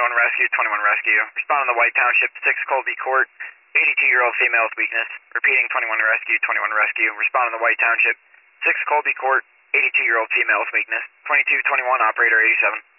21 Rescue, 21 Rescue. Respond on the White Township, 6 Colby Court, 82-year-old female with weakness. Repeating 21 Rescue, 21 Rescue. Respond on the White Township, 6 Colby Court, 82-year-old female with weakness. 2221, operator 87.